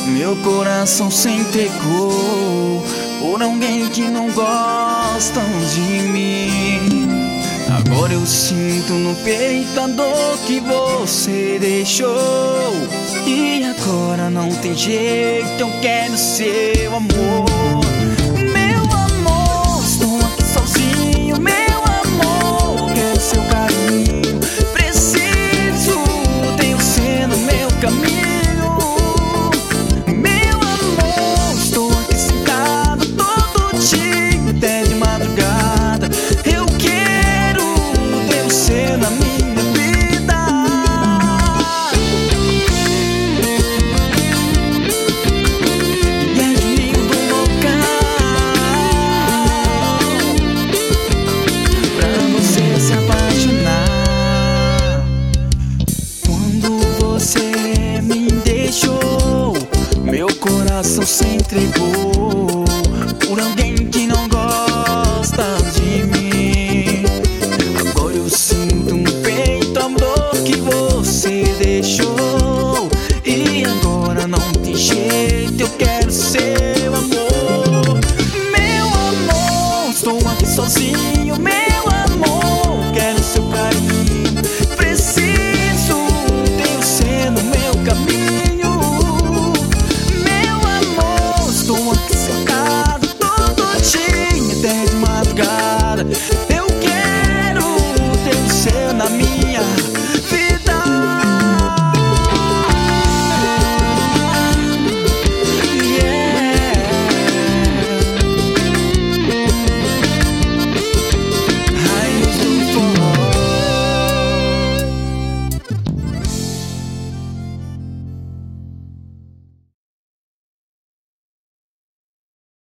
Meu coração se entregou por alguém que não gosta de mim. Agora eu sinto no peito a dor que você deixou. E agora não tem jeito, eu quero seu amor. Meu amor, estou aqui sozinho. Meu amor, quero seu carinho. Preciso ter você no meu caminho. Meu coração se entregou por alguém que não gosta de mim. Agora eu sinto no peito a dor que você deixou. E agora não tem jeito, eu quero ser